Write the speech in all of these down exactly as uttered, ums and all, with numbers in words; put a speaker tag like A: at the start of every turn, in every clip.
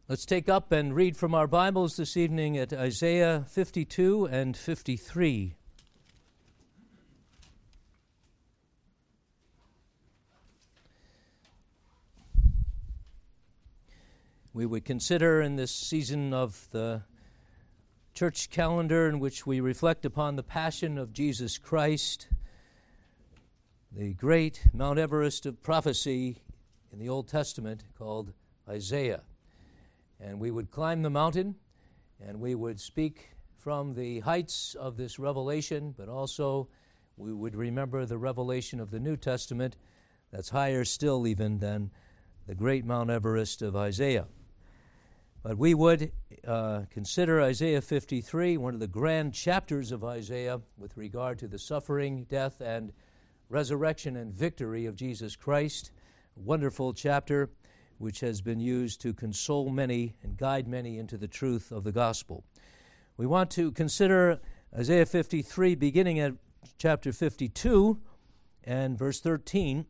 A: Let's take up and read from our Bibles this evening at Isaiah fifty-two and fifty-three. We would consider in this season of the church calendar in which we reflect upon the passion of Jesus Christ, the great Mount Everest of prophecy in the Old Testament called Isaiah. And we would climb the mountain, and we would speak from the heights of this revelation, but also we would remember the revelation of the New Testament that's higher still even than the great Mount Everest of Isaiah. But we would uh, consider Isaiah fifty-three, one of the grand chapters of Isaiah with regard to the suffering, death, and resurrection and victory of Jesus Christ. A wonderful chapter which has been used to console many and guide many into the truth of the gospel. We want to consider Isaiah fifty-three, beginning at chapter fifty-two and verse thirteen,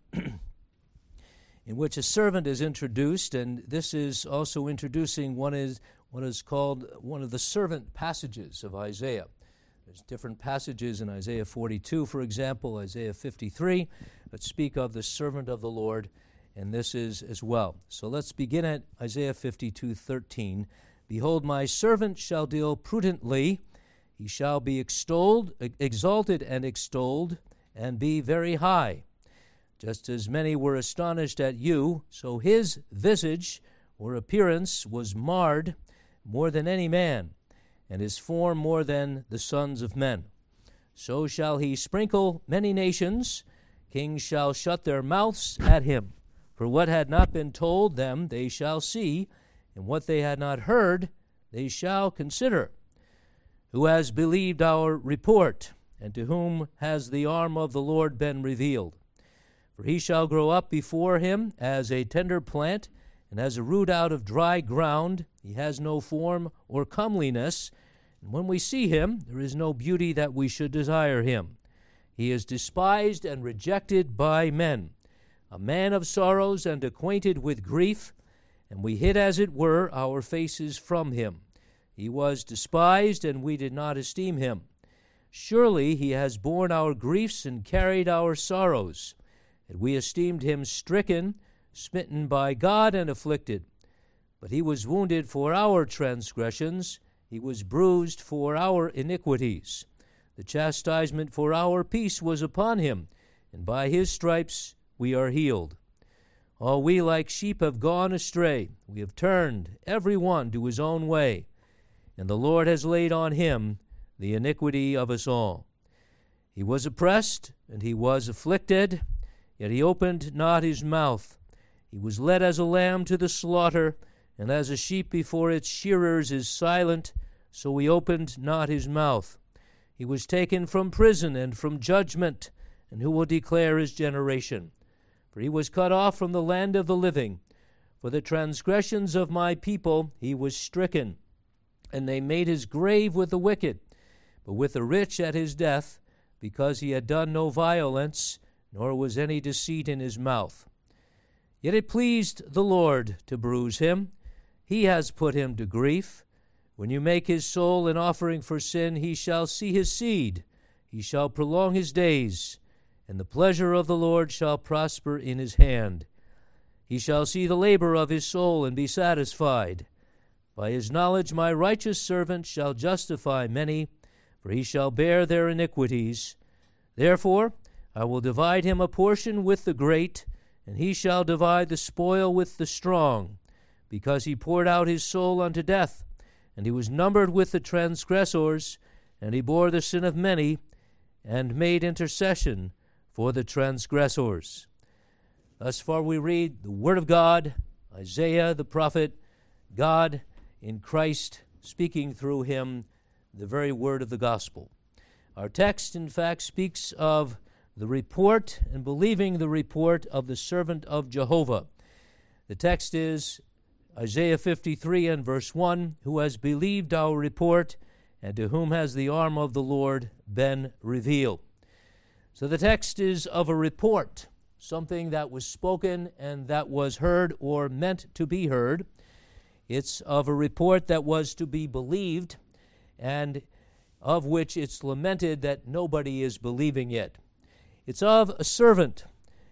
A: in which a servant is introduced, and this is also introducing one is what is called one of the servant passages of Isaiah. There's different passages in Isaiah forty-two, for example, Isaiah fifty-three, that speak of the servant of the Lord, and this is as well. So let's begin at Isaiah fifty-two thirteen. Behold, my servant shall deal prudently, he shall be extolled, exalted and extolled, and be very high. Just as many were astonished at you, so his visage or appearance was marred more than any man, and his form more than the sons of men. So shall he sprinkle many nations, kings shall shut their mouths at him. For what had not been told them they shall see, and what they had not heard they shall consider. Who has believed our report, and to whom has the arm of the Lord been revealed? For he shall grow up before him as a tender plant, and as a root out of dry ground. He has no form or comeliness, and when we see him, there is no beauty that we should desire him. He is despised and rejected by men, a man of sorrows and acquainted with grief, and we hid, as it were, our faces from him. He was despised, and we did not esteem him. Surely he has borne our griefs and carried our sorrows, and we esteemed him stricken, smitten by God, and afflicted. But he was wounded for our transgressions, he was bruised for our iniquities. The chastisement for our peace was upon him, and by his stripes we are healed. All we like sheep have gone astray. We have turned every one to his own way, and the Lord has laid on him the iniquity of us all. He was oppressed, and he was afflicted, yet he opened not his mouth. He was led as a lamb to the slaughter, and as a sheep before its shearers is silent, so he opened not his mouth. He was taken from prison and from judgment, and who will declare his generation? For he was cut off from the land of the living. For the transgressions of my people he was stricken, and they made his grave with the wicked, but with the rich at his death, because he had done no violence, nor was any deceit in his mouth. Yet it pleased the Lord to bruise him. He has put him to grief. When you make his soul an offering for sin, he shall see his seed. He shall prolong his days, and the pleasure of the Lord shall prosper in his hand. He shall see the labor of his soul and be satisfied. By his knowledge my righteous servant shall justify many, for he shall bear their iniquities. Therefore I will divide him a portion with the great, and he shall divide the spoil with the strong, because he poured out his soul unto death, and he was numbered with the transgressors, and he bore the sin of many, and made intercession for the transgressors. Thus far we read the Word of God, Isaiah the prophet, God in Christ speaking through him the very word of the gospel. Our text, in fact, speaks of the report and believing the report of the servant of Jehovah. The text is Isaiah fifty-three and verse one, who has believed our report, and to whom has the arm of the Lord been revealed. So the text is of a report, something that was spoken and that was heard or meant to be heard. It's of a report that was to be believed, and of which it's lamented that nobody is believing it. It's of a servant,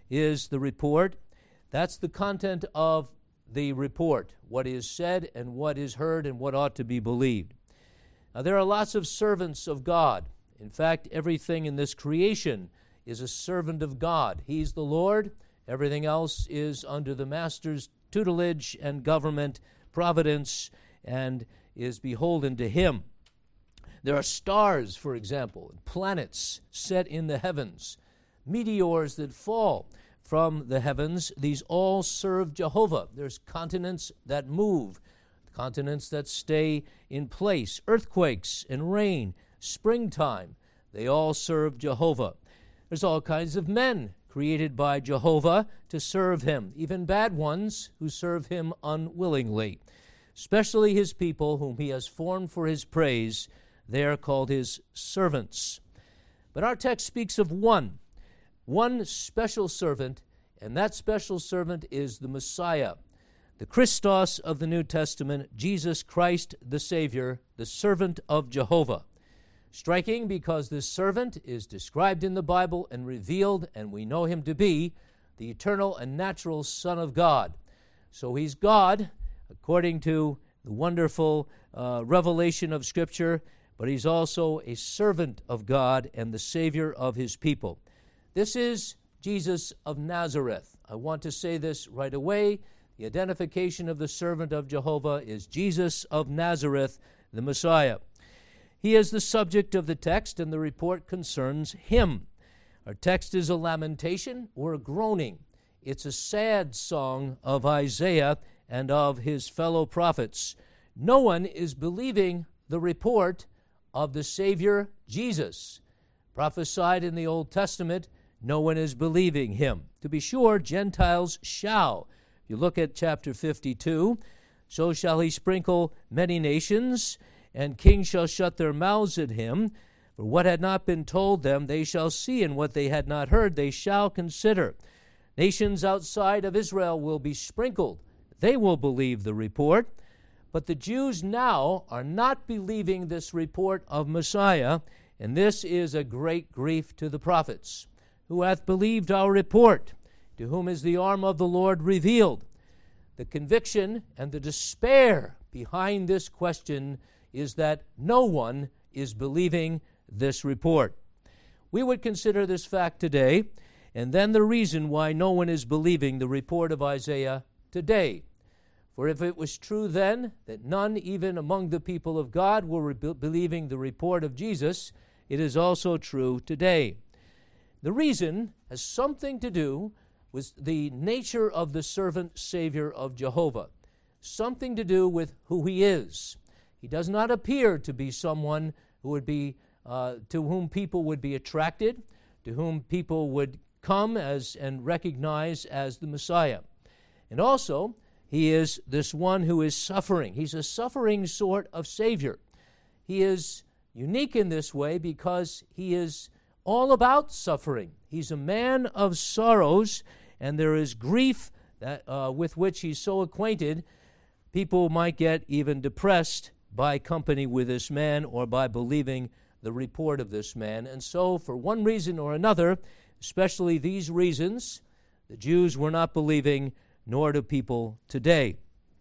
A: is the report. That's the content of the report, what is said and what is heard and what ought to be believed. Now, there are lots of servants of God. In fact, everything in this creation is a servant of God. He's the Lord. Everything else is under the Master's tutelage and government, providence, and is beholden to him. There are stars, for example, and planets set in the heavens, meteors that fall from the heavens. These all serve Jehovah. There's continents that move, continents that stay in place, earthquakes and rain, springtime. They all serve Jehovah. There's all kinds of men created by Jehovah to serve him, even bad ones who serve him unwillingly, especially his people whom he has formed for his praise. They are called his servants. But our text speaks of one, one special servant, and that special servant is the Messiah, the Christos of the New Testament, Jesus Christ the Savior, the servant of Jehovah. Striking because this servant is described in the Bible and revealed, and we know him to be the eternal and natural Son of God. So he's God, according to the wonderful uh, revelation of Scripture, but he's also a servant of God and the Savior of his people. This is Jesus of Nazareth. I want to say this right away. The identification of the servant of Jehovah is Jesus of Nazareth, the Messiah. He is the subject of the text, and the report concerns him. Our text is a lamentation or a groaning. It's a sad song of Isaiah and of his fellow prophets. No one is believing the report of the Savior Jesus. Prophesied in the Old Testament, no one is believing him. To be sure, Gentiles shall. If you look at chapter fifty-two, so shall he sprinkle many nations, and kings shall shut their mouths at him. For what had not been told them they shall see, and what they had not heard they shall consider. Nations outside of Israel will be sprinkled. They will believe the report. But the Jews now are not believing this report of Messiah, and this is a great grief to the prophets. Who hath believed our report? To whom is the arm of the Lord revealed? The conviction and the despair behind this question is that no one is believing this report. We would consider this fact today, and then the reason why no one is believing the report of Isaiah today. For if it was true then that none even among the people of God were be- believing the report of Jesus, it is also true today. The reason has something to do with the nature of the servant Savior of Jehovah, something to do with who he is. He does not appear to be someone who would be uh, to whom people would be attracted, to whom people would come as and recognize as the Messiah. And also, he is this one who is suffering. He's a suffering sort of Savior. He is unique in this way because he is all about suffering. He's a man of sorrows, and there is grief that uh, with which he's so acquainted, people might get even depressed by company with this man or by believing the report of this man. And so, for one reason or another, especially these reasons, the Jews were not believing, nor do people today.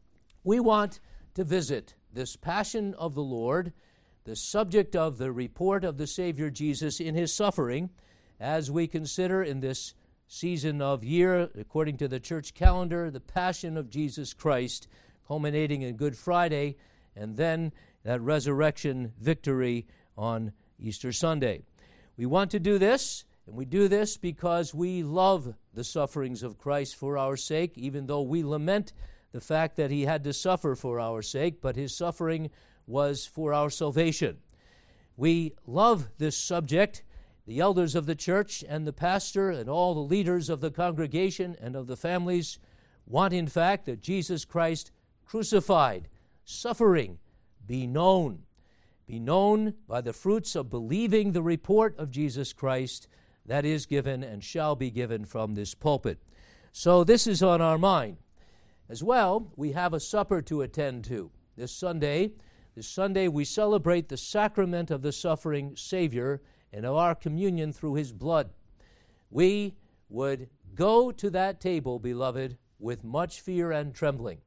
A: We want to visit this passion of the Lord, the subject of the report of the Savior Jesus in his suffering, as we consider in this season of year, according to the church calendar, the passion of Jesus Christ, culminating in Good Friday, and then that resurrection victory on Easter Sunday. We want to do this, and we do this because we love the sufferings of Christ for our sake, even though we lament the fact that he had to suffer for our sake, but his suffering was for our salvation. We love this subject. The elders of the church and the pastor and all the leaders of the congregation and of the families want, in fact, that Jesus Christ crucified, suffering, be known. Be known by the fruits of believing the report of Jesus Christ that is given and shall be given from this pulpit. So this is on our mind. As well, we have a supper to attend to. This Sunday, this Sunday we celebrate the sacrament of the suffering Savior and of our communion through his blood. We would go to that table, beloved, with much fear and trembling,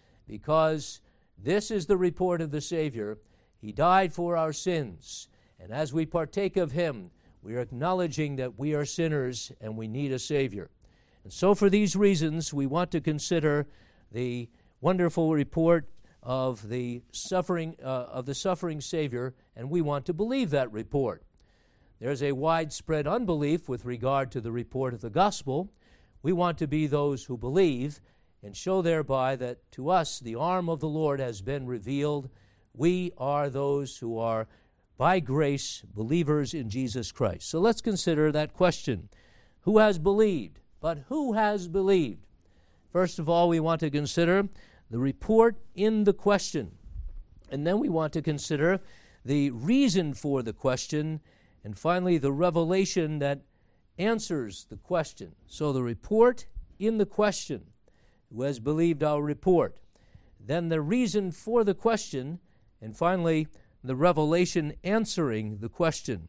A: because this is the report of the Savior. He died for our sins, and as we partake of him, we are acknowledging that we are sinners and we need a Savior. And so for these reasons, we want to consider the wonderful report of the suffering uh, of the suffering Savior, and we want to believe that report. There's a widespread unbelief with regard to the report of the gospel. We want to be those who believe and show thereby that to us the arm of the Lord has been revealed. We are those who are, by grace, believers in Jesus Christ. So let's consider that question. Who has believed? But who has believed? First of all, we want to consider the report in the question. And then we want to consider the reason for the question. And finally, the revelation that answers the question. So the report in the question. Who has believed our report? Then the reason for the question. And finally, the revelation answering the question.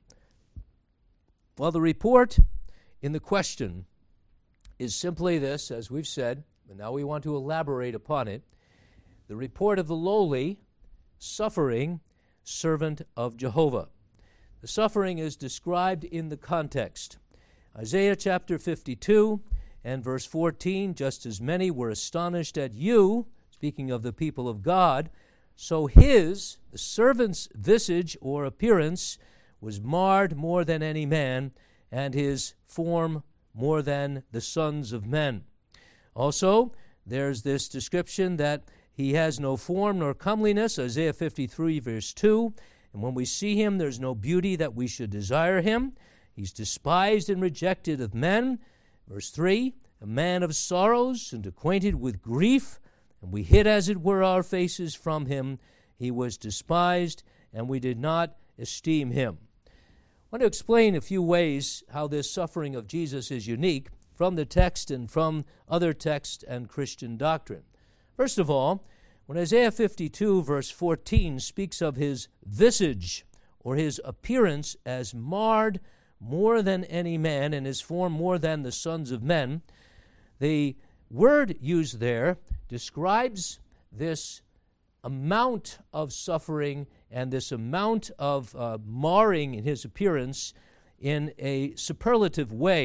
A: Well, the report in the question is simply this, as we've said, but now we want to elaborate upon it. The report of the lowly, suffering servant of Jehovah. The suffering is described in the context. Isaiah chapter fifty-two and verse fourteen, just as many were astonished at you, speaking of the people of God, so his, the servant's visage or appearance was marred more than any man, and his form more than the sons of men. Also, there's this description that he has no form nor comeliness, Isaiah fifty-three, verse two. And when we see him, there's no beauty that we should desire him. He's despised and rejected of men. Verse three, a man of sorrows and acquainted with grief, and we hid, as it were, our faces from him. He was despised, and we did not esteem him. I want to explain a few ways how this suffering of Jesus is unique from the text and from other texts and Christian doctrine. First of all, when Isaiah fifty-two, verse fourteen, speaks of his visage, or his appearance as marred more than any man, and his form more than the sons of men, the word used there describes this amount of suffering and this amount of uh, marring in his appearance in a superlative way.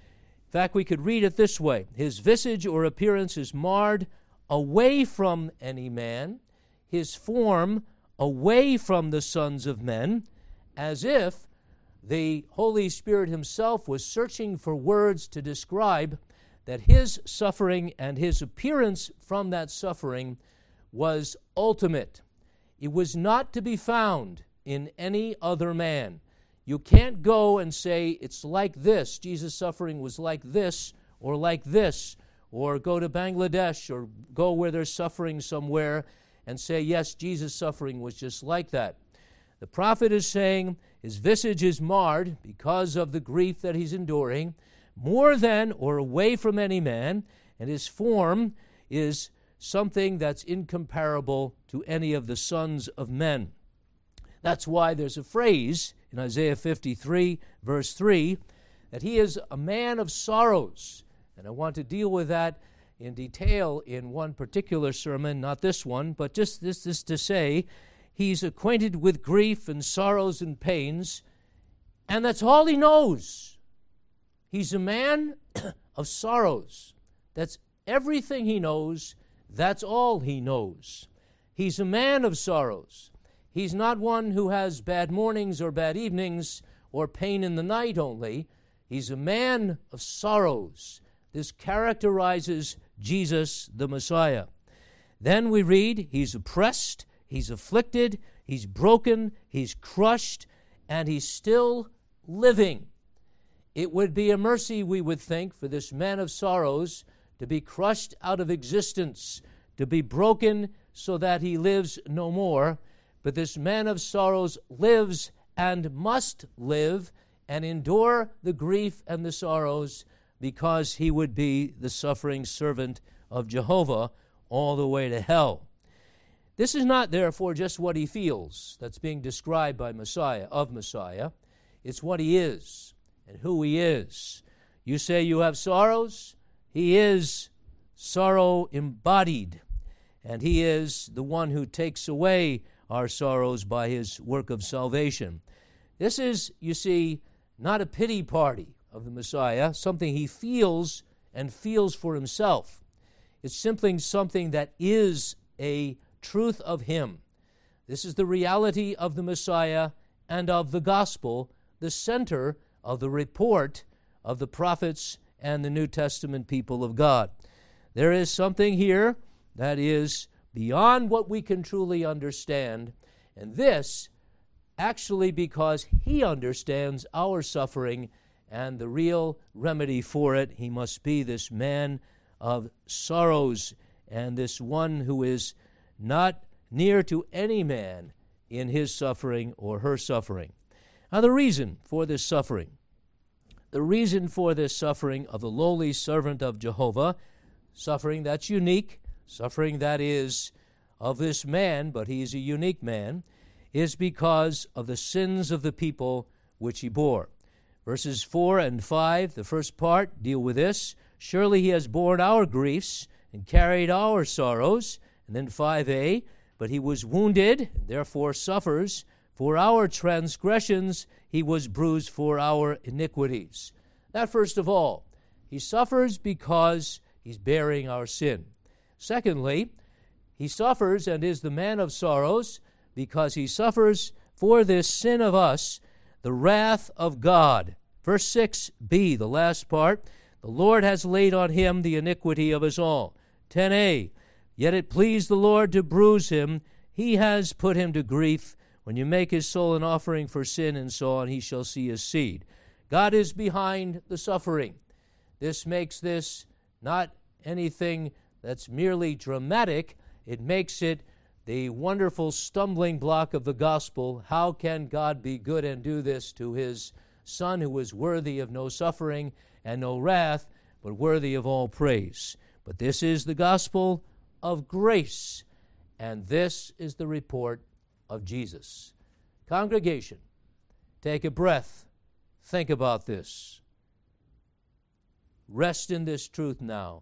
A: In fact, we could read it this way. His visage or appearance is marred away from any man, his form away from the sons of men, as if the Holy Spirit himself was searching for words to describe that his suffering and his appearance from that suffering was ultimate. It was not to be found in any other man. You can't go and say, it's like this, Jesus' suffering was like this, or like this, or go to Bangladesh, or go where there's suffering somewhere and say, yes, Jesus' suffering was just like that. The prophet is saying his visage is marred because of the grief that he's enduring, more than or away from any man, and his form is something that's incomparable to any of the sons of men. That's why there's a phrase in Isaiah fifty-three, verse three, that he is a man of sorrows. And I want to deal with that in detail in one particular sermon, not this one, but just this, this to say, he's acquainted with grief and sorrows and pains, and that's all he knows. He's a man of sorrows. That's everything he knows. That's all he knows. He's a man of sorrows. He's not one who has bad mornings or bad evenings or pain in the night only. He's a man of sorrows. This characterizes Jesus, the Messiah. Then we read, he's oppressed, he's afflicted, he's broken, he's crushed, and he's still living. It would be a mercy, we would think, for this man of sorrows to be crushed out of existence, to be broken so that he lives no more. But this man of sorrows lives and must live and endure the grief and the sorrows because he would be the suffering servant of Jehovah, all the way to hell. This is not, therefore, just what he feels that's being described by Messiah, of Messiah. It's what he is and who he is. You say you have sorrows? He is sorrow embodied, and he is the one who takes away our sorrows by his work of salvation. This is, you see, not a pity party of the Messiah, something he feels and feels for himself. It's simply something that is a truth of him. This is the reality of the Messiah and of the gospel, the center of the report of the prophets and the New Testament people of God. There is something here that is beyond what we can truly understand, and this actually because he understands our suffering and the real remedy for it. He must be this man of sorrows and this one who is not near to any man in his suffering or her suffering. Now, the reason for this suffering, the reason for this suffering of the lowly servant of Jehovah, suffering that's unique, suffering that is of this man, but he is a unique man, is because of the sins of the people which he bore. Verses four and five, the first part, deal with this. Surely he has borne our griefs and carried our sorrows. And then five a, but he was wounded, and therefore suffers. For our transgressions he was bruised for our iniquities. That first of all, he suffers because he's bearing our sin. Secondly, he suffers and is the man of sorrows because he suffers for this sin of us, the wrath of God. Verse six b, the last part, the Lord has laid on him the iniquity of us all. ten a, yet it pleased the Lord to bruise him. He has put him to grief. When you make his soul an offering for sin and so on, he shall see his seed. God is behind the suffering. This makes this not anything that's merely dramatic. It makes it the wonderful stumbling block of the gospel. How can God be good and do this to his Son who is worthy of no suffering and no wrath, but worthy of all praise? But this is the gospel of grace, and this is the report of Jesus. Congregation, take a breath. Think about this. Rest in this truth now.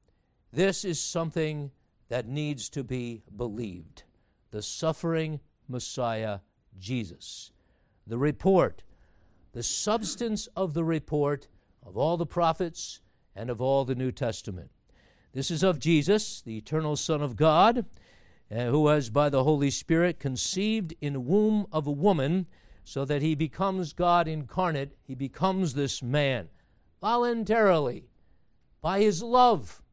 A: This is something that needs to be believed. The suffering Messiah, Jesus. The report, the substance of the report of all the prophets and of all the New Testament. This is of Jesus, the eternal Son of God, uh, who has by the Holy Spirit conceived in the womb of a woman, so that he becomes God incarnate. He becomes this man voluntarily by his love.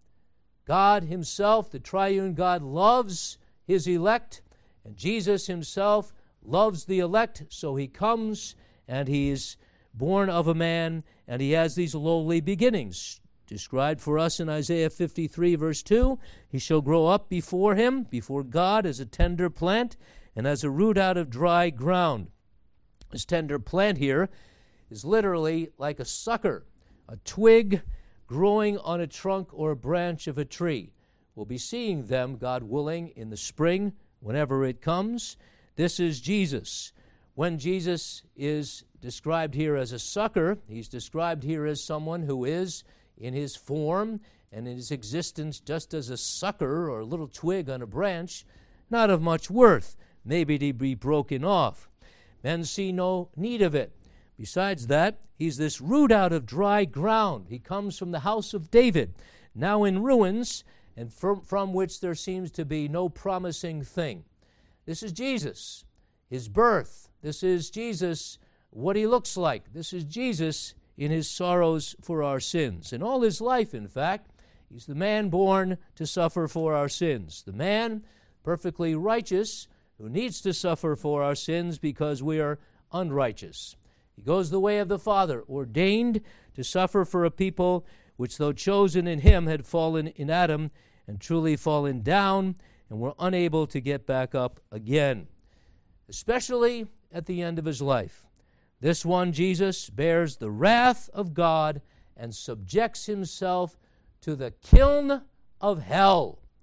A: God himself, the triune God, loves his elect, and Jesus himself loves the elect, so he comes and he is born of a man, and he has these lowly beginnings described for us in Isaiah fifty-three, verse two. He shall grow up before him, before God, as a tender plant and as a root out of dry ground. This tender plant here is literally like a sucker, a twig growing on a trunk or a branch of a tree. We'll be seeing them, God willing, in the spring, whenever it comes. This is Jesus. When Jesus is described here as a sucker, he's described here as someone who is in his form and in his existence just as a sucker or a little twig on a branch, not of much worth, maybe to be broken off. Men see no need of it. Besides that, he's this root out of dry ground. He comes from the house of David, now in ruins, and from, from which there seems to be no promising thing. This is Jesus, his birth. This is Jesus, what he looks like. This is Jesus in his sorrows for our sins. In all his life, in fact, he's the man born to suffer for our sins. The man, perfectly righteous, who needs to suffer for our sins because we are unrighteous. He goes the way of the Father, ordained to suffer for a people which, though chosen in him, had fallen in Adam and truly fallen down and were unable to get back up again, especially at the end of his life. This one, Jesus, bears the wrath of God and subjects himself to the kiln of hell.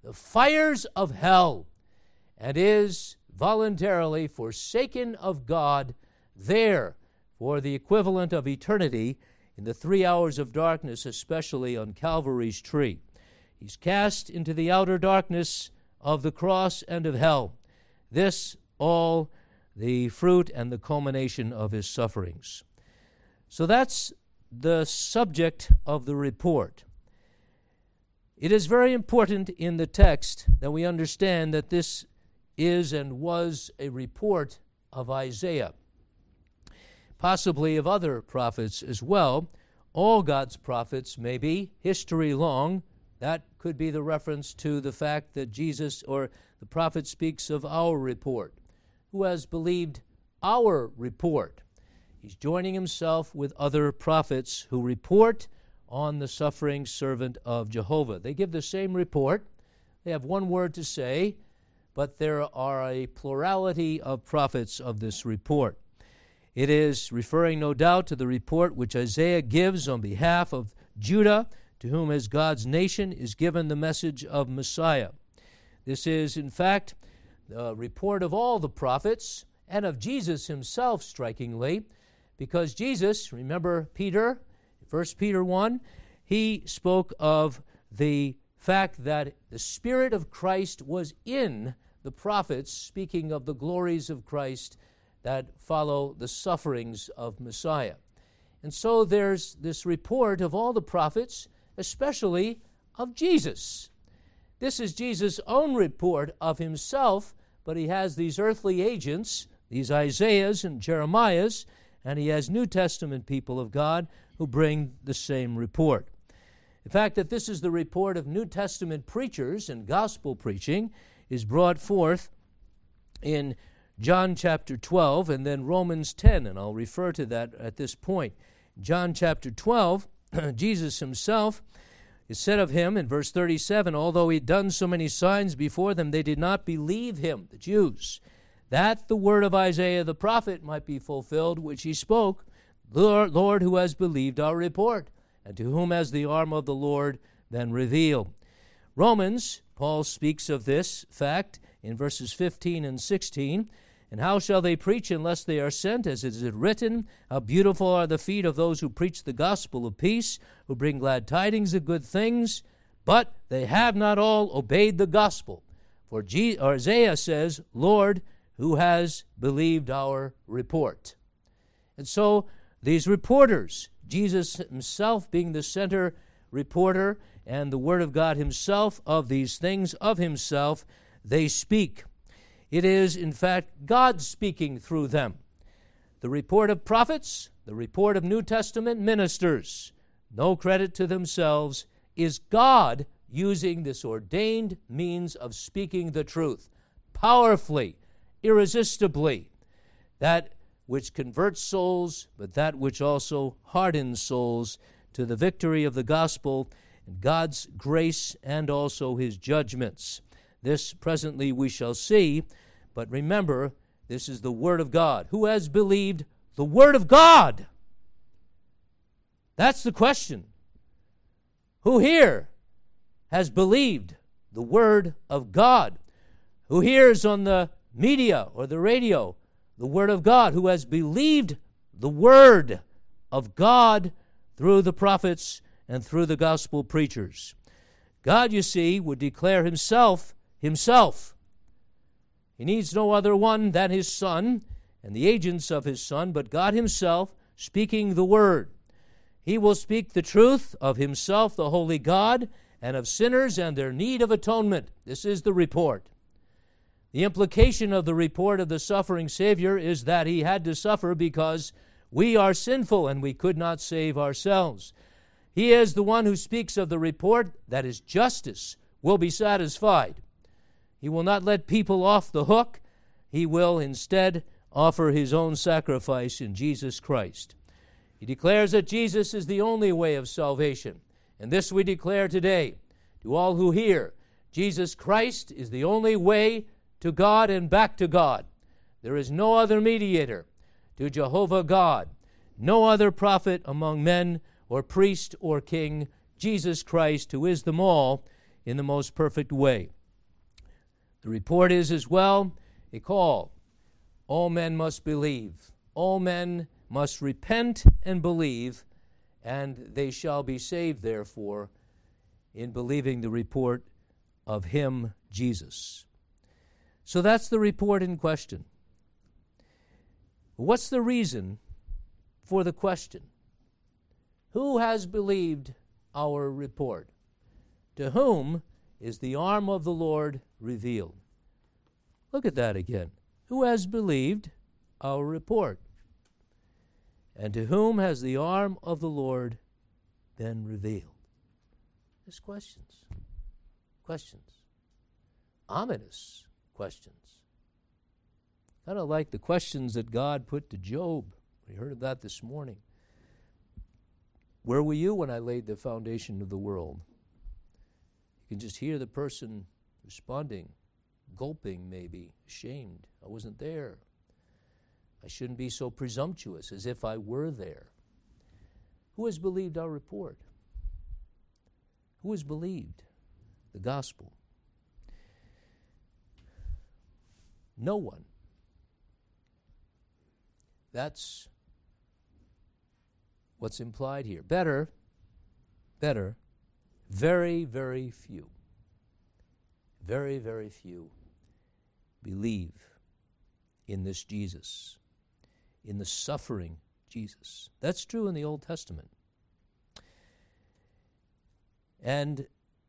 A: the fires of hell, and is voluntarily forsaken of God there for the equivalent of eternity in the three hours of darkness, especially on Calvary's tree. He's cast into the outer darkness of the cross and of hell. This all the fruit and the culmination of his sufferings. So that's the subject of the report. It is very important in the text that we understand that this is and was a report of Isaiah, possibly of other prophets as well. All God's prophets may be history long. That could be the reference to the fact that Jesus or the prophet speaks of our report. Who has believed our report? He's joining himself with other prophets who report on the suffering servant of Jehovah. They give the same report. They have one word to say, but there are a plurality of prophets of this report. It is referring, no doubt, to the report which Isaiah gives on behalf of Judah, to whom as God's nation is given the message of Messiah. This is, in fact, the report of all the prophets and of Jesus himself, strikingly, because Jesus, remember Peter, First Peter one, he spoke of the fact that the Spirit of Christ was in the prophets, speaking of the glories of Christ that follow the sufferings of Messiah. And so there's this report of all the prophets, especially of Jesus. This is Jesus' own report of himself, but he has these earthly agents, these Isaiahs and Jeremiahs, and he has New Testament people of God who bring the same report. The fact that this is the report of New Testament preachers and gospel preaching is brought forth in John chapter twelve and then Romans ten, and I'll refer to that at this point. John chapter twelve, Jesus himself, is said of him in verse thirty-seven, although he had done so many signs before them, they did not believe him, the Jews, that the word of Isaiah the prophet might be fulfilled, which he spoke, Lord, Lord, who has believed our report, and to whom has the arm of the Lord been revealed. Romans, Paul speaks of this fact in verses fifteen and sixteen, and how shall they preach unless they are sent? As it is written, how beautiful are the feet of those who preach the gospel of peace, who bring glad tidings of good things, but they have not all obeyed the gospel. For G- Isaiah says, Lord, who has believed our report? And so these reporters, Jesus himself being the center reporter and the Word of God himself of these things of himself, they speak. It is, in fact, God speaking through them. The report of prophets, the report of New Testament ministers, no credit to themselves, is God using this ordained means of speaking the truth, powerfully, irresistibly, that which converts souls, but that which also hardens souls to the victory of the gospel and God's grace and also his judgments. This presently we shall see, but remember, this is the Word of God. Who has believed the Word of God? That's the question. Who here has believed the Word of God? Who hears on the media or the radio the Word of God? Who has believed the Word of God through the prophets and through the gospel preachers? God, you see, would declare himself himself. He needs no other one than his Son and the agents of his Son, but God himself speaking the Word. He will speak the truth of himself, the holy God, and of sinners and their need of atonement. This is the report. The implication of the report of the suffering Savior is that he had to suffer because we are sinful and we could not save ourselves. He is the one who speaks of the report that his justice will be satisfied. He will not let people off the hook. He will instead offer his own sacrifice in Jesus Christ. He declares that Jesus is the only way of salvation. And this we declare today to all who hear. Jesus Christ is the only way to God and back to God. There is no other mediator to Jehovah God, no other prophet among men or priest or king. Jesus Christ, who is them all, in the most perfect way. The report is as well a call. All men must believe. All men must repent and believe, and they shall be saved, therefore, in believing the report of him, Jesus. So that's the report in question. What's the reason for the question? Who has believed our report? To whom is the arm of the Lord revealed? Look at that again. Who has believed our report? And to whom has the arm of the Lord been revealed? There's questions. Questions. Ominous questions. Kind of like the questions that God put to Job. We heard of that this morning. Where were you when I laid the foundation of the world? You can just hear the person responding, gulping maybe, ashamed. I wasn't there. I shouldn't be so presumptuous as if I were there. Who has believed our report? Who has believed the gospel? No one. That's what's implied here. Better, better, very, very few, very, very few believe in this Jesus, in the suffering Jesus. That's true in the Old Testament. And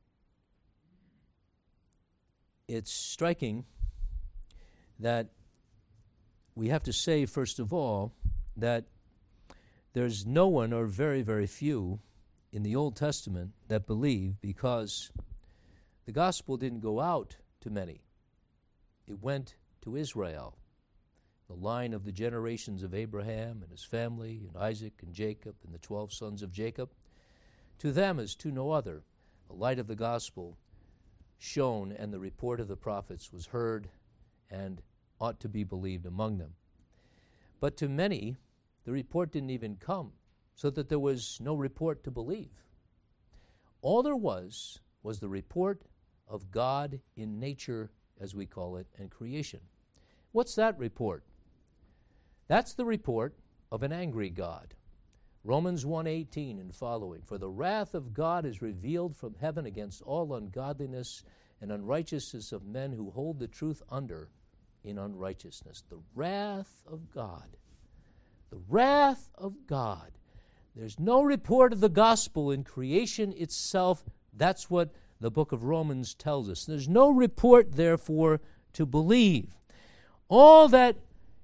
A: it's striking that we have to say, first of all, that there's no one, or very, very few, in the Old Testament that believe, because the gospel didn't go out to many. It went to Israel, the line of the generations of Abraham and his family, and Isaac and Jacob and the twelve sons of Jacob. To them as to no other, the light of the gospel shone, and the report of the prophets was heard and ought to be believed among them. But to many, the report didn't even come, so that there was no report to believe. All there was was the report of God in nature, as we call it, and creation. What's that report? That's the report of an angry God. Romans one eighteen and following. For the wrath of God is revealed from heaven against all ungodliness and unrighteousness of men who hold the truth under in unrighteousness. The wrath of God. The wrath of God. There's no report of the gospel in creation itself. That's what the book of Romans tells us. There's no report, therefore, to believe. All that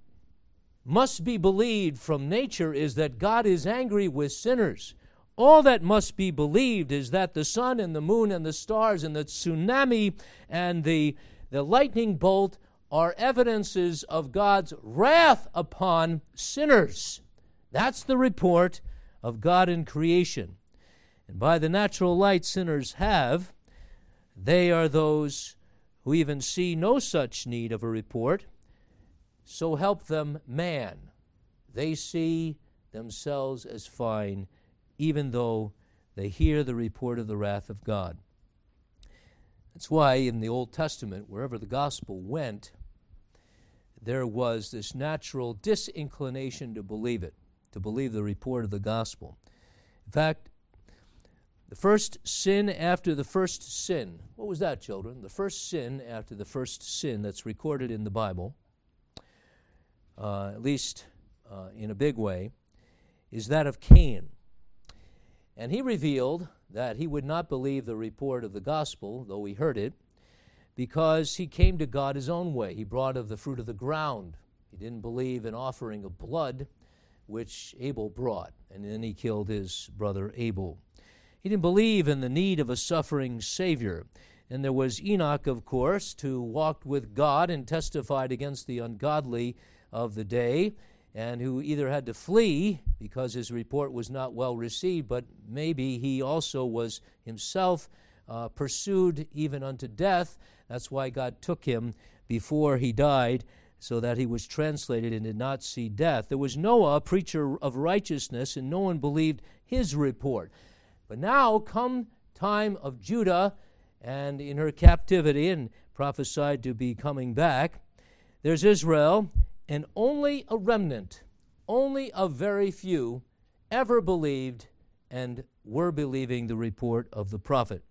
A: must be believed from nature is that God is angry with sinners. All that must be believed is that the sun and the moon and the stars and the tsunami and the, the lightning bolt are evidences of God's wrath upon sinners. That's the report of God in creation. And by the natural light sinners have, they are those who even see no such need of a report. So help them man. They see themselves as fine, even though they hear the report of the wrath of God. That's why in the Old Testament, wherever the gospel went, there was this natural disinclination to believe it, to believe the report of the gospel. In fact, the first sin after the first sin, what was that, children? The first sin after the first sin that's recorded in the Bible, uh, at least uh, in a big way, is that of Cain. And he revealed that he would not believe the report of the gospel, though he heard it, because he came to God his own way. He brought of the fruit of the ground. He didn't believe in offering of blood, which Abel brought, and then he killed his brother Abel. He didn't believe in the need of a suffering Savior. And there was Enoch, of course, who walked with God and testified against the ungodly of the day, and who either had to flee because his report was not well received, but maybe he also was himself uh, pursued even unto death. That's why God took him before he died, so that he was translated and did not see death. There was Noah, a preacher of righteousness, and no one believed his report. But now, come time of Judah and in her captivity, and prophesied to be coming back. There's Israel, and only a remnant, only a very few, ever believed and were believing the report of the prophet.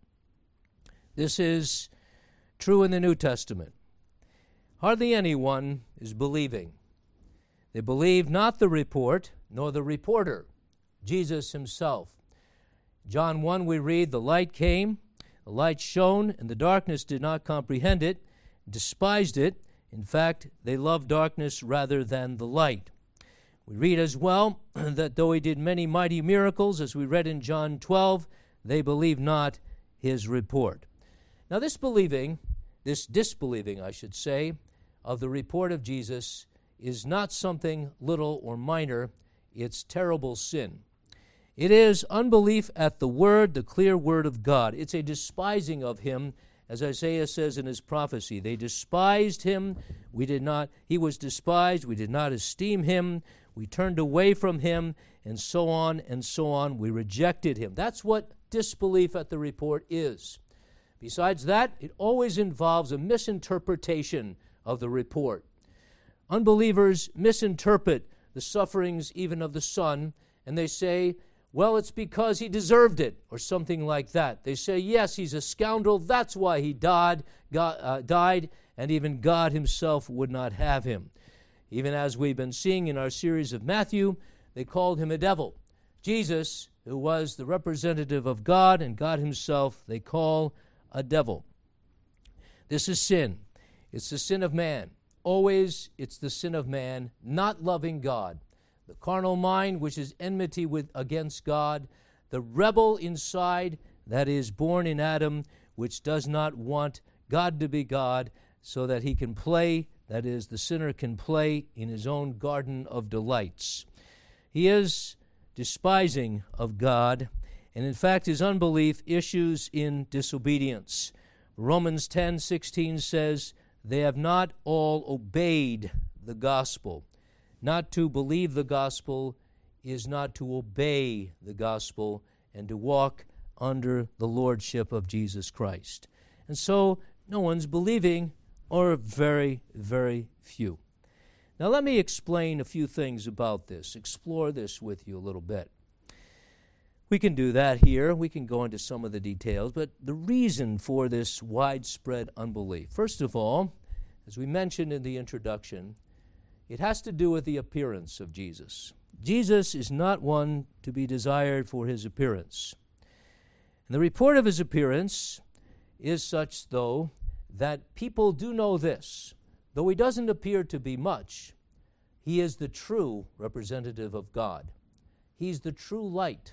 A: This is true in the New Testament. Hardly anyone is believing. They believe not the report, nor the reporter, Jesus himself. John one, we read, the light came, the light shone, and the darkness did not comprehend it, despised it. In fact, they loved darkness rather than the light. We read as well that though he did many mighty miracles, as we read in John twelve, they believed not his report. Now this believing, this disbelieving, I should say, of the report of Jesus is not something little or minor. It's terrible sin. It is unbelief at the word, the clear word of God. It's a despising of him, as Isaiah says in his prophecy. They despised him. We did not, he was despised. We did not esteem him. We turned away from him, and so on and so on. We rejected him. That's what disbelief at the report is. Besides that, it always involves a misinterpretation of the report. Unbelievers misinterpret the sufferings even of the Son, and they say, well, it's because he deserved it, or something like that. They say, yes, he's a scoundrel, that's why he died, God, uh, died, and even God himself would not have him. Even as we've been seeing in our series of Matthew, they called him a devil. Jesus, who was the representative of God and God himself, they call a devil. This is sin. It's the sin of man. Always it's the sin of man, not loving God. The carnal mind, which is enmity with against God. The rebel inside, that is born in Adam, which does not want God to be God, so that he can play, that is, the sinner can play in his own garden of delights. He is despising of God, and in fact his unbelief issues in disobedience. Romans ten sixteen says, they have not all obeyed the gospel. Not to believe the gospel is not to obey the gospel and to walk under the lordship of Jesus Christ. And so no one's believing, or very, very few. Now let me explain a few things about this, explore this with you a little bit. We can do that here. We can go into some of the details, but the reason for this widespread unbelief, first of all, as we mentioned in the introduction, it has to do with the appearance of Jesus. Jesus is not one to be desired for his appearance. And the report of his appearance is such, though, that people do know this. Though he doesn't appear to be much, he is the true representative of God. He's the true light.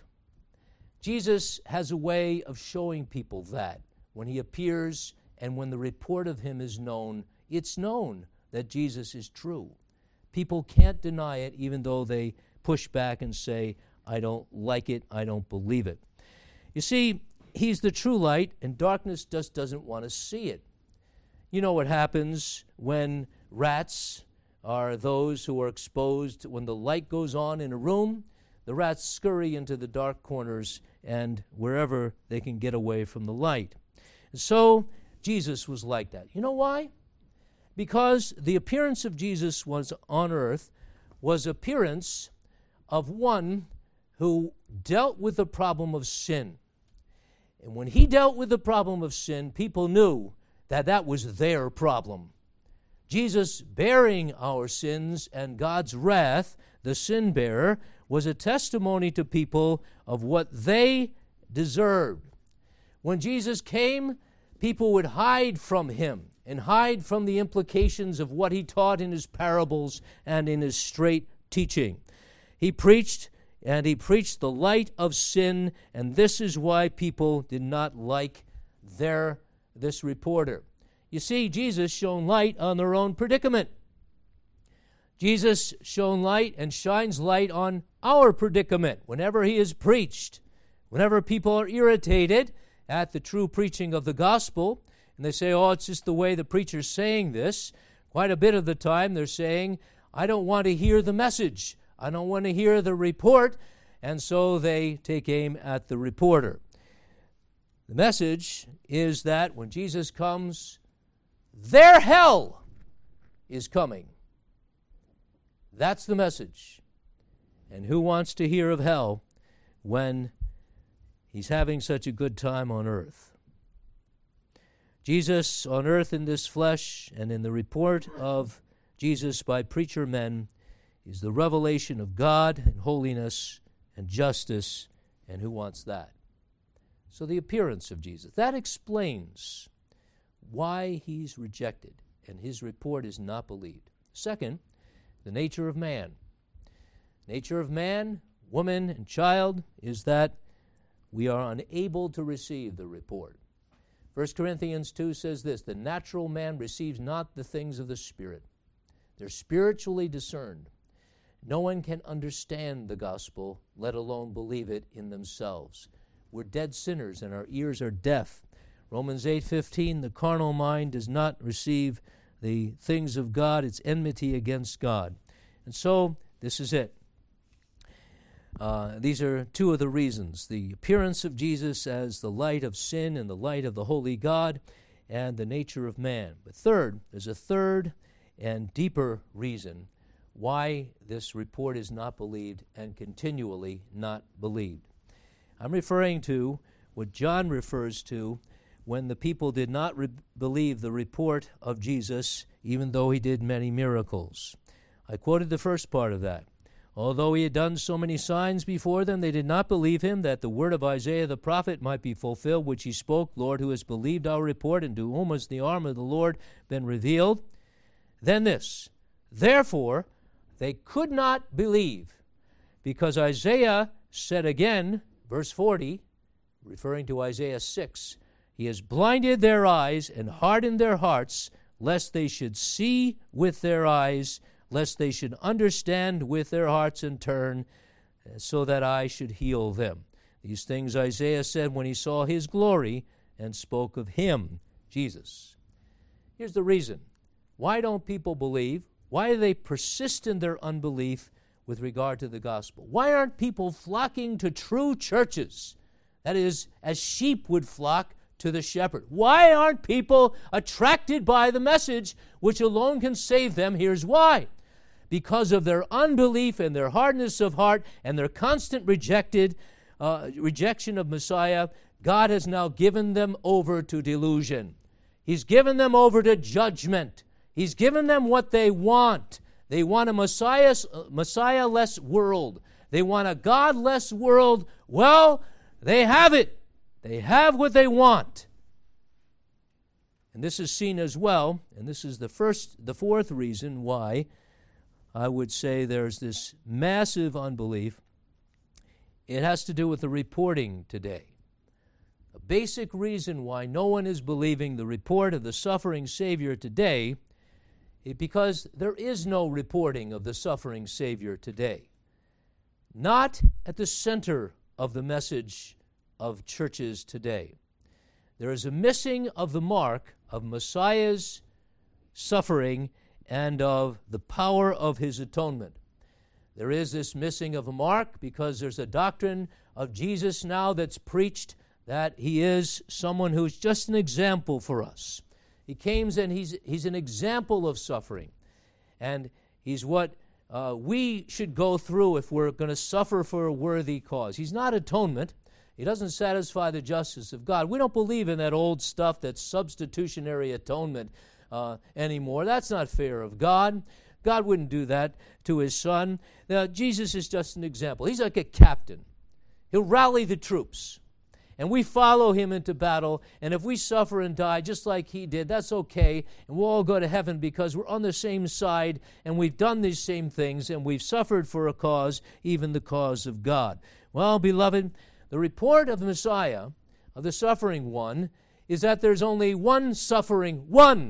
A: Jesus has a way of showing people that. When he appears and when the report of him is known, it's known that Jesus is true. People can't deny it, even though they push back and say, I don't like it, I don't believe it. You see, he's the true light, and darkness just doesn't want to see it. You know what happens when rats are those who are exposed. When the light goes on in a room, the rats scurry into the dark corners and wherever they can get away from the light. And so Jesus was like that. You know why? Because the appearance of Jesus was on earth was appearance of one who dealt with the problem of sin. And when he dealt with the problem of sin, people knew that that was their problem. Jesus bearing our sins and God's wrath, the sin bearer, was a testimony to people of what they deserved. When Jesus came, people would hide from him and hide from the implications of what he taught in his parables and in his straight teaching. He preached, and he preached the light of sin, and this is why people did not like their this reporter. You see, Jesus shone light on their own predicament. Jesus shone light and shines light on our predicament whenever he is preached. Whenever people are irritated at the true preaching of the gospel, and they say, oh, it's just the way the preacher's saying this, quite a bit of the time they're saying, I don't want to hear the message. I don't want to hear the report, and so they take aim at the reporter. The message is that when Jesus comes, their hell is coming. That's the message. And who wants to hear of hell when he's having such a good time on earth? Jesus on earth in this flesh and in the report of Jesus by preacher men is the revelation of God and holiness and justice, and who wants that? So the appearance of Jesus, that explains why he's rejected and his report is not believed. Second, the nature of man. Nature of man, woman, and child is that we are unable to receive the report. First Corinthians two says this, the natural man receives not the things of the Spirit. They're spiritually discerned. No one can understand the gospel, let alone believe it in themselves. We're dead sinners and our ears are deaf. Romans eight fifteen, the carnal mind does not receive the things of God. It's enmity against God. And so, this is it. Uh, these are two of the reasons. The appearance of Jesus as the light of sin and the light of the holy God, and the nature of man. But third, there's a third and deeper reason why this report is not believed and continually not believed. I'm referring to what John refers to when the people did not re- believe the report of Jesus, even though he did many miracles. I quoted the first part of that. Although he had done so many signs before them, they did not believe him, that the word of Isaiah the prophet might be fulfilled, which he spoke, Lord, who has believed our report, and to whom has the arm of the Lord been revealed? Then this, therefore, they could not believe, because Isaiah said again, verse forty, referring to Isaiah six, he has blinded their eyes and hardened their hearts, lest they should see with their eyes, lest they should understand with their hearts and turn, so that I should heal them. These things Isaiah said when he saw his glory and spoke of him, Jesus. Here's the reason. Why don't people believe? Why do they persist in their unbelief with regard to the gospel? Why aren't people flocking to true churches? That is, as sheep would flock to the shepherd. Why aren't people attracted by the message which alone can save them? Here's why. Because of their unbelief and their hardness of heart and their constant rejected uh, rejection of Messiah, God has now given them over to delusion. He's given them over to judgment. He's given them what they want. They want a Messiah, Messiah-less world. They want a God-less world. Well, they have it. They have what they want. And this is seen as well, and this is the first, the fourth reason why I would say there's this massive unbelief. It has to do with the reporting today. A basic reason why no one is believing the report of the suffering Savior today is because there is no reporting of the suffering Savior today. Not at the center of the message of churches today. There is a missing of the mark of Messiah's suffering and of the power of his atonement. There is this missing of a mark because there's a doctrine of Jesus now that's preached that he is someone who's just an example for us. He came and he's, he's an example of suffering. And he's what uh, we should go through if we're going to suffer for a worthy cause. He's not atonement. He doesn't satisfy the justice of God. We don't believe in that old stuff that's substitutionary atonement uh, anymore. That's not fair of God. God wouldn't do that to his son. Now, Jesus is just an example. He's like a captain. He'll rally the troops. And we follow him into battle, and if we suffer and die just like he did, that's okay, and we'll all go to heaven because we're on the same side, and we've done these same things, and we've suffered for a cause, even the cause of God. Well, beloved, the report of the Messiah, of the suffering one, is that there's only one suffering one.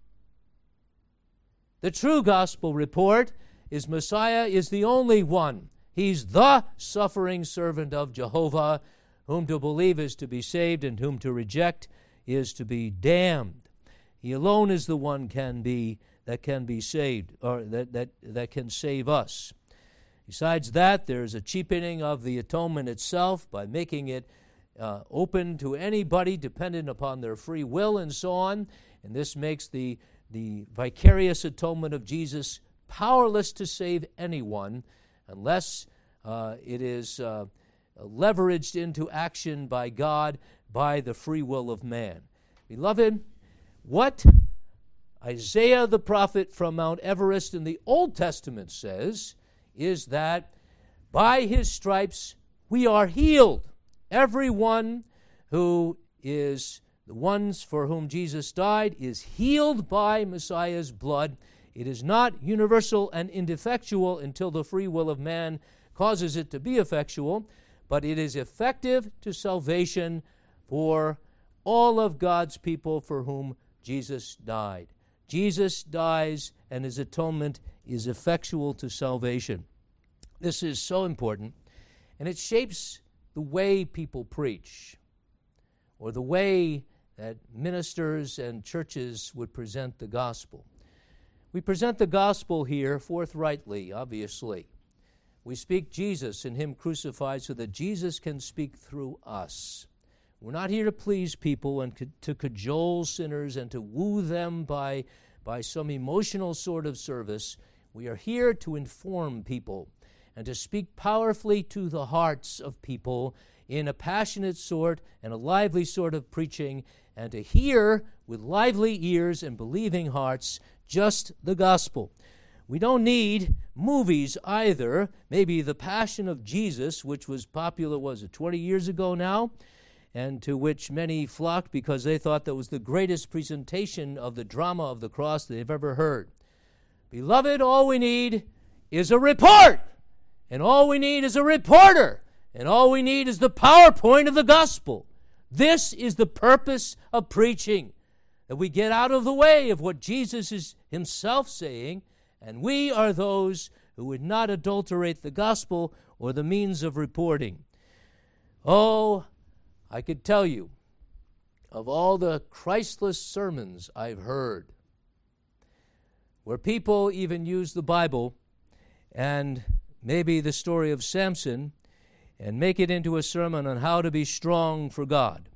A: The true gospel report is Messiah is the only one. He's the suffering servant of Jehovah, whom to believe is to be saved, and whom to reject is to be damned. He alone is the one can be that can be saved, or that, that, that can save us. Besides that, there's a cheapening of the atonement itself by making it uh, open to anybody, dependent upon their free will and so on. And this makes the, the vicarious atonement of Jesus powerless to save anyone unless uh, it is uh, leveraged into action by God by the free will of man. Beloved, what Isaiah the prophet from Mount Everest in the Old Testament says is that by his stripes we are healed. Everyone who is the ones for whom Jesus died is healed by Messiah's blood. It is not universal and ineffectual until the free will of man causes it to be effectual, but it is effective to salvation for all of God's people for whom Jesus died. Jesus dies, and his atonement is effectual to salvation. This is so important, and it shapes the way people preach, or the way that ministers and churches would present the gospel. We present the gospel here forthrightly, obviously. We speak Jesus and him crucified so that Jesus can speak through us. We're not here to please people and to cajole sinners and to woo them by, by some emotional sort of service. We are here to inform people and to speak powerfully to the hearts of people in a passionate sort and a lively sort of preaching, and to hear with lively ears and believing hearts just the gospel. We don't need movies either. Maybe The Passion of Jesus, which was popular, was it twenty years ago now, and to which many flocked because they thought that was the greatest presentation of the drama of the cross they've ever heard. Beloved, all we need is a report, and all we need is a reporter, and all we need is the PowerPoint of the gospel. This is the purpose of preaching, that we get out of the way of what Jesus is himself saying, and we are those who would not adulterate the gospel or the means of reporting. Oh, I could tell you, of all the Christless sermons I've heard, where people even use the Bible and maybe the story of Samson and make it into a sermon on how to be strong for God.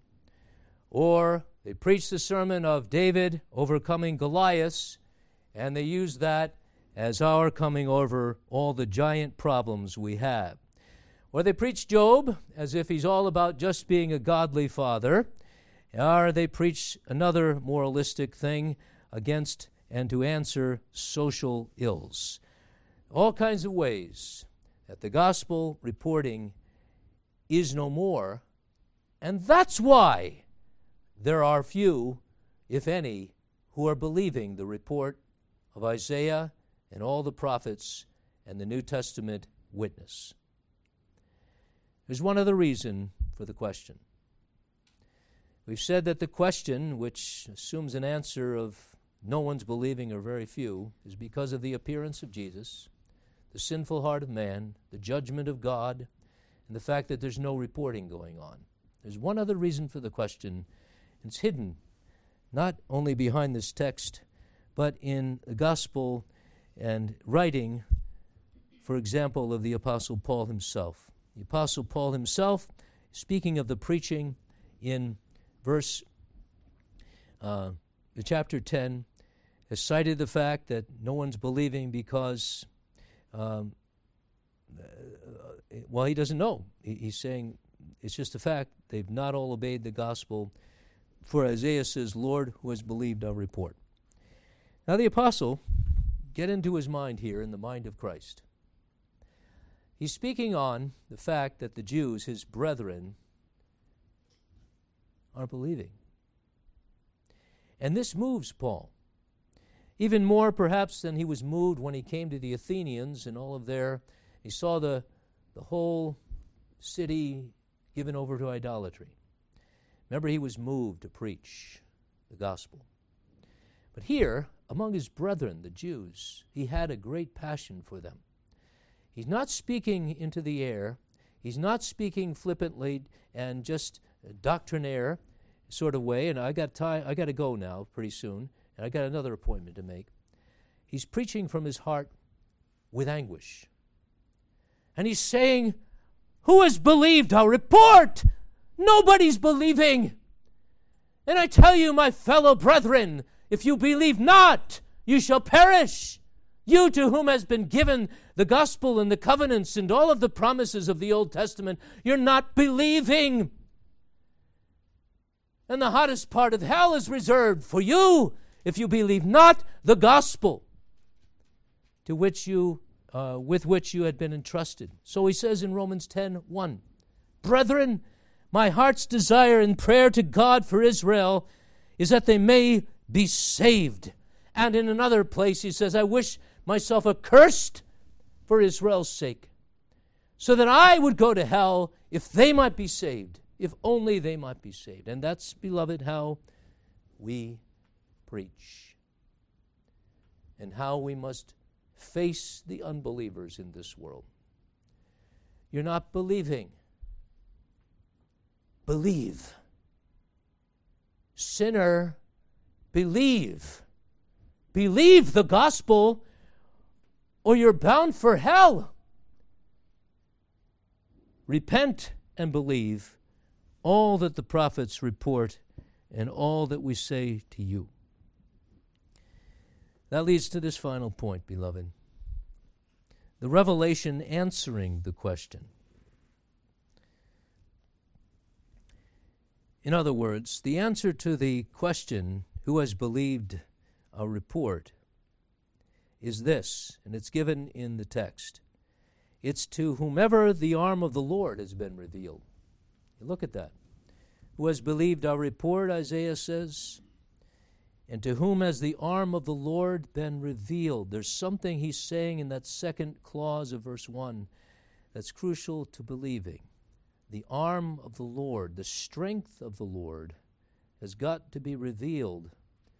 A: Or they preach the sermon of David overcoming Goliath, and they use that as our coming over all the giant problems we have. Or they preach Job as if he's all about just being a godly father. Or they preach another moralistic thing against and to answer social ills. All kinds of ways that the gospel reporting is no more, and that's why there are few, if any, who are believing the report of Isaiah and all the prophets and the New Testament witness. There's one other reason for the question. We've said that the question, which assumes an answer of no one's believing or very few, is because of the appearance of Jesus, the sinful heart of man, the judgment of God, and the fact that there's no reporting going on. There's one other reason for the question. It's hidden not only behind this text, but in the gospel and writing, for example, of the Apostle Paul himself. The Apostle Paul himself, speaking of the preaching in verse, uh, chapter ten, has cited the fact that no one's believing because, um, uh, well, he doesn't know. He, he's saying it's just a fact. They've not all obeyed the gospel. For Isaiah says, Lord, who has believed our report? Now the apostle, get into his mind here, in the mind of Christ. He's speaking on the fact that the Jews, his brethren, are believing. And this moves Paul. Even more, perhaps, than he was moved when he came to the Athenians and all of their, he saw the, the whole city given over to idolatry. Remember, he was moved to preach the gospel. But here, among his brethren, the Jews, he had a great passion for them. He's not speaking into the air. He's not speaking flippantly and just doctrinaire sort of way, and I got time, I got to go now pretty soon, and I got another appointment to make. He's preaching from his heart with anguish. And he's saying, who has believed our report? Nobody's believing. And I tell you, my fellow brethren, if you believe not, you shall perish. You to whom has been given the gospel and the covenants and all of the promises of the Old Testament, you're not believing. And the hottest part of hell is reserved for you if you believe not the gospel to which you, uh, with which you had been entrusted. So he says in Romans ten one, brethren, my heart's desire and prayer to God for Israel is that they may be saved. And in another place he says, I wish myself accursed for Israel's sake, so that I would go to hell if they might be saved, if only they might be saved. And that's, beloved, how we preach and how we must face the unbelievers in this world. You're not believing. Believe. Sinner, believe. Believe the gospel, or you're bound for hell. Repent and believe all that the prophets report and all that we say to you. That leads to this final point, beloved. The revelation answering the question. In other words, the answer to the question, who has believed a report, is this, and it's given in the text. It's to whomever the arm of the Lord has been revealed. Look at that. Who has believed our report, Isaiah says, and to whom has the arm of the Lord been revealed. There's something he's saying in that second clause of verse one that's crucial to believing. The arm of the Lord, the strength of the Lord, has got to be revealed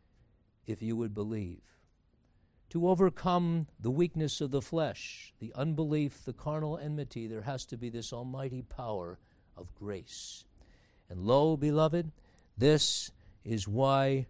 A: if you would believe. To overcome the weakness of the flesh, the unbelief, the carnal enmity, there has to be this almighty power of grace. And lo, beloved, this is why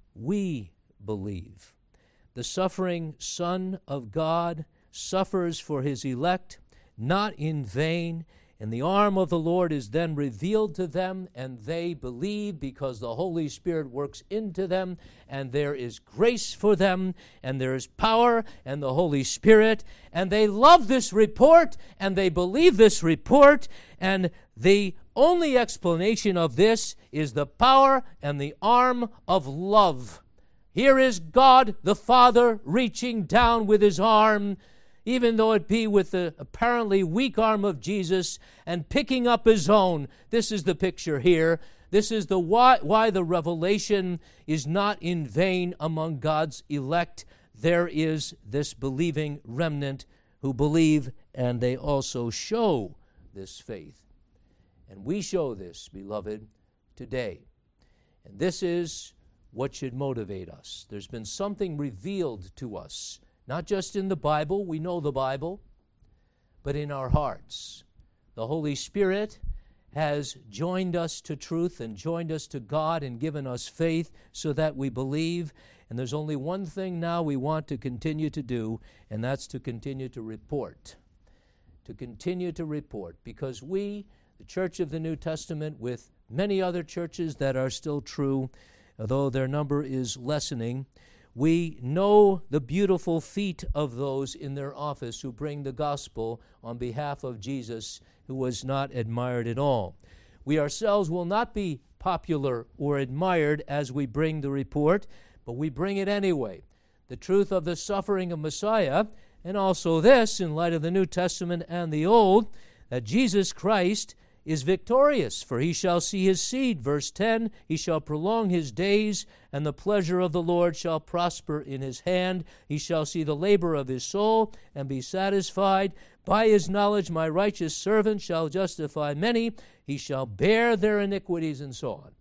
A: we believe. The suffering Son of God suffers for his elect, not in vain, and the arm of the Lord is then revealed to them, and they believe because the Holy Spirit works into them, and there is grace for them, and there is power and the Holy Spirit, and they love this report, and they believe this report, and the only explanation of this is the power and the arm of love. Here is God the Father reaching down with his arm, even though it be with the apparently weak arm of Jesus, and picking up his own. This is the picture here. This is the why, why the revelation is not in vain among God's elect. There is this believing remnant who believe, and they also show this faith. And we show this, beloved, today. And this is what should motivate us. There's been something revealed to us, not just in the Bible, we know the Bible, but in our hearts. The Holy Spirit has joined us to truth and joined us to God and given us faith so that we believe. And there's only one thing now we want to continue to do, and that's to continue to report. To continue to report, because we, the Church of the New Testament, with many other churches that are still true, although their number is lessening, we know the beautiful feet of those in their office who bring the gospel on behalf of Jesus, who was not admired at all. We ourselves will not be popular or admired as we bring the report, but we bring it anyway. The truth of the suffering of Messiah, and also this, in light of the New Testament and the Old, that Jesus Christ is victorious, for he shall see his seed. Verse ten, he shall prolong his days, and the pleasure of the Lord shall prosper in his hand. He shall see the labor of his soul, and be satisfied. By his knowledge my righteous servant shall justify many. He shall bear their iniquities, and so on.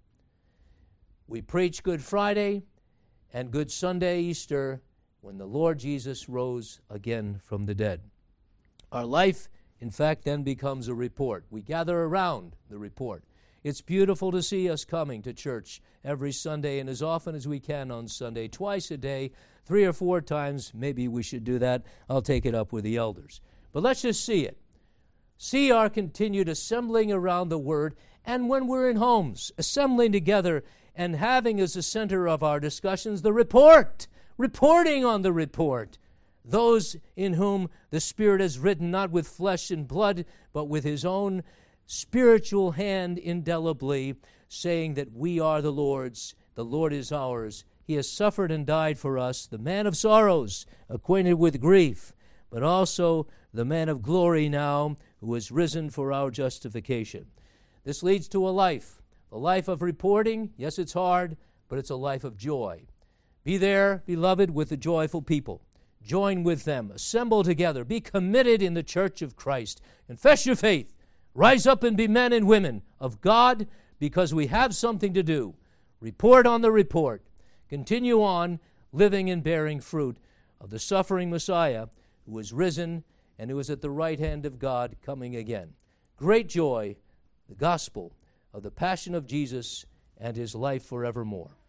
A: We preach Good Friday and Good Sunday, Easter, when the Lord Jesus rose again from the dead. Our life, in fact, then becomes a report. We gather around the report. It's beautiful to see us coming to church every Sunday and as often as we can on Sunday, twice a day, three or four times. Maybe we should do that. I'll take it up with the elders. But let's just see it. See our continued assembling around the Word, and when we're in homes, assembling together and having as the center of our discussions the report, reporting on the report. Those in whom the Spirit has written not with flesh and blood, but with His own spiritual hand indelibly, saying that we are the Lord's, the Lord is ours. He has suffered and died for us, the man of sorrows, acquainted with grief, but also the man of glory now, who has risen for our justification. This leads to a life, a life of reporting. Yes, it's hard, but it's a life of joy. Be there, beloved, with the joyful people. Join with them. Assemble together. Be committed in the church of Christ. Confess your faith. Rise up and be men and women of God, because we have something to do. Report on the report. Continue on living and bearing fruit of the suffering Messiah who is risen and who is at the right hand of God coming again. Great joy, the gospel of the passion of Jesus and His life forevermore.